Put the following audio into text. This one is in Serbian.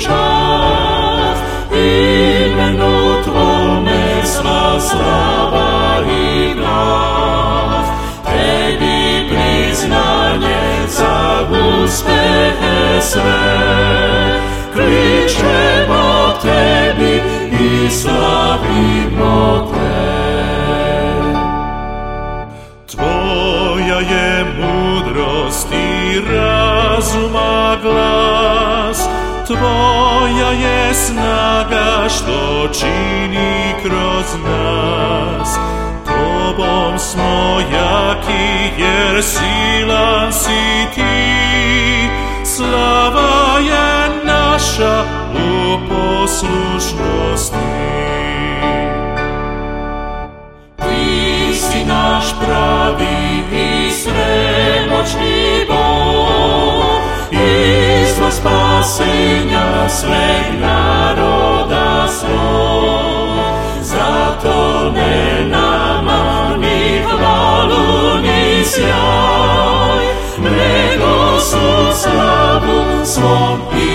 čast, imenu Tvome sva slava i glas. Tebi priznanje za uspehe sve, kličemo Tebi i slavimo Te. Tvoja je mudrost i razuma glas, Tvoja je snaga što čini kroz nas. Tobom smo jaki jer silan si Ti, slava je naša u poslušnosti. Ti si naš pravi i svemoćni Bog, izvor spasenja sveg naroda svog. Zato ne nama ni hvalu ni sjaj, nego su slavu svom